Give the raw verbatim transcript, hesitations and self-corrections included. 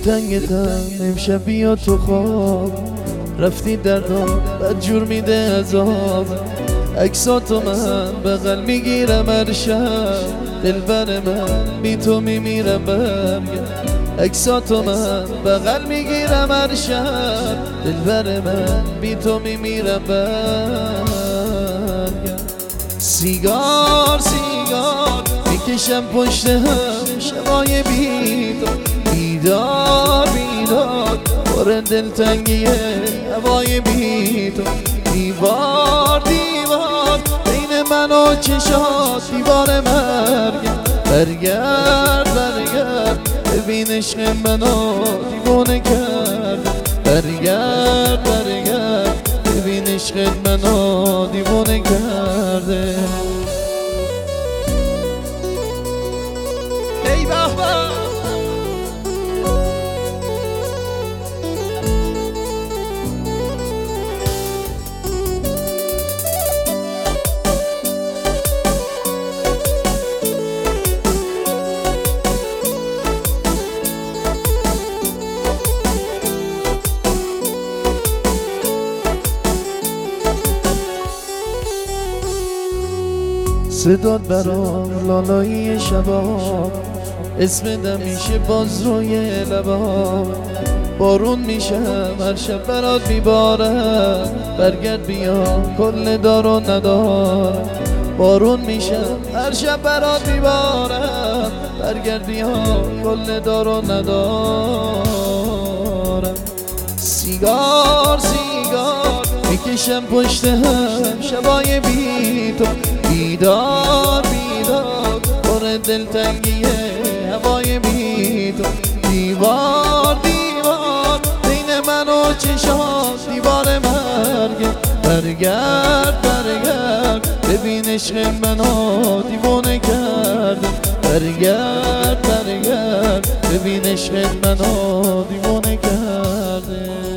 دلتنگتم امشب بیا تو خواب، رفتی دردام بد جور میده عذاب. عکساتو من بغل میگیرم هر شب، دلبر من بی تو میمیرم برگرد. عکساتو من بغل میگیرم هر شب، دلبر من بی تو میمیرم برگرد. سیگار سیگار میکشم پشت هم شبای بیدار، بیدار بیدار پر دلتنگیه هوای بیدار. دیوار دیوار بین من و چشات، دیوار مرگم. برگرد برگرد ببین عشق منو دیوانه کرد. برگرد برگرد ببین عشق منو دیوانه کرده. ای بابا صدات برام لالایی شباب، اسم میشه باز روی لبام. بارون میشم هر شب برات میبارم، برگرد بیا کل دار و ندارم. بارون میشم هر شب برات میبارم، برگرد بیا کل دار و ندارم. سیگار سیگار میکشم پشت هم شبای بی تو، بیدار بیدار پر دلتنگیه هوای بی تو. دیوار دیوار بین من و چشات، دیوار مرگه. برگرد برگرد ببین عشق منو دیوانه کرده. برگرد برگرد ببین عشق منو دیوانه کرده.